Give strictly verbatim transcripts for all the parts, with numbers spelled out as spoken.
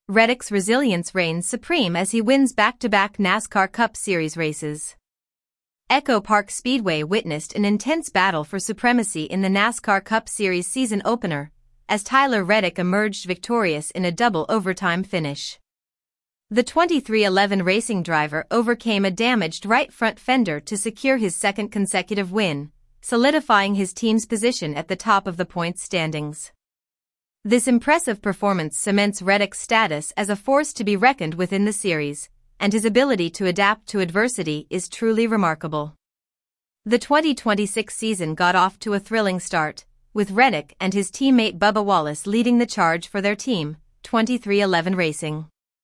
Reddick's resilience reigns supreme as he wins back-to-back NASCAR Cup Series races. Echo Park Speedway witnessed an intense battle for supremacy in the NASCAR Cup Series season opener, as Tyler Reddick emerged victorious in a double overtime finish. The twenty-three eleven racing driver overcame a damaged right front fender to secure his second consecutive win, solidifying his team's position at the top of the points standings. This impressive performance cements Reddick's status as a force to be reckoned with in the series, and his ability to adapt to adversity is truly remarkable. The twenty twenty-six season got off to a thrilling start, with Reddick and his teammate Bubba Wallace leading the charge for their team, twenty-three eleven Racing.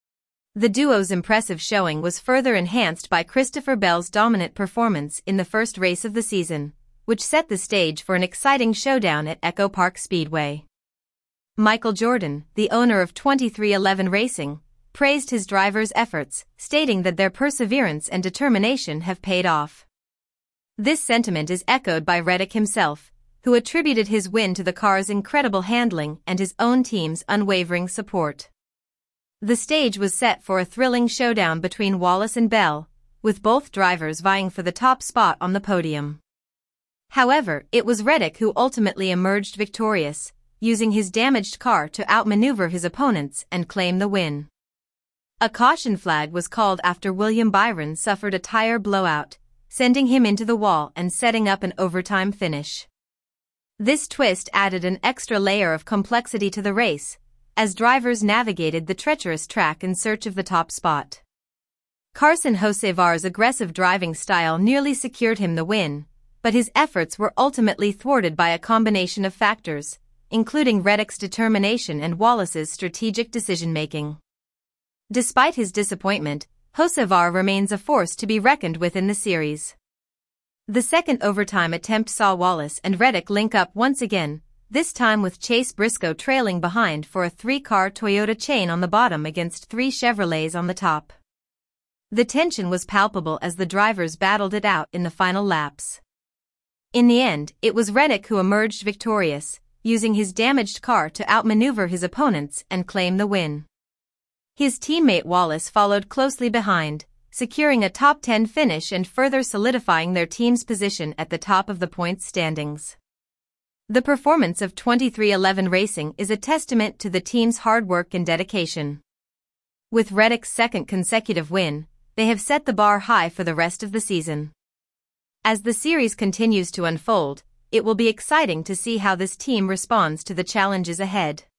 The duo's impressive showing was further enhanced by Christopher Bell's dominant performance in the first race of the season, which set the stage for an exciting showdown at Echo Park Speedway. Michael Jordan, the owner of twenty-three eleven Racing, praised his drivers' efforts, stating that their perseverance and determination have paid off. This sentiment is echoed by Reddick himself, who attributed his win to the car's incredible handling and his own team's unwavering support. The stage was set for a thrilling showdown between Wallace and Bell, with both drivers vying for the top spot on the podium. However, it was Reddick who ultimately emerged victorious, using his damaged car to outmaneuver his opponents and claim the win. A caution flag was called after William Byron suffered a tire blowout, sending him into the wall and setting up an overtime finish. This twist added an extra layer of complexity to the race, as drivers navigated the treacherous track in search of the top spot. Carson Hocevar's aggressive driving style nearly secured him the win, but his efforts were ultimately thwarted by a combination of factors, including Reddick's determination and Wallace's strategic decision-making. Despite his disappointment, Hocevar remains a force to be reckoned with in the series. The second overtime attempt saw Wallace and Reddick link up once again, this time with Chase Briscoe trailing behind for a three-car Toyota chain on the bottom against three Chevrolets on the top. The tension was palpable as the drivers battled it out in the final laps. In the end, it was Reddick who emerged victorious, using his damaged car to outmaneuver his opponents and claim the win. His teammate Wallace followed closely behind, securing a top ten finish and further solidifying their team's position at the top of the points standings. The performance of twenty-three eleven Racing is a testament to the team's hard work and dedication. With Reddick's second consecutive win, they have set the bar high for the rest of the season. As the series continues to unfold, it will be exciting to see how this team responds to the challenges ahead.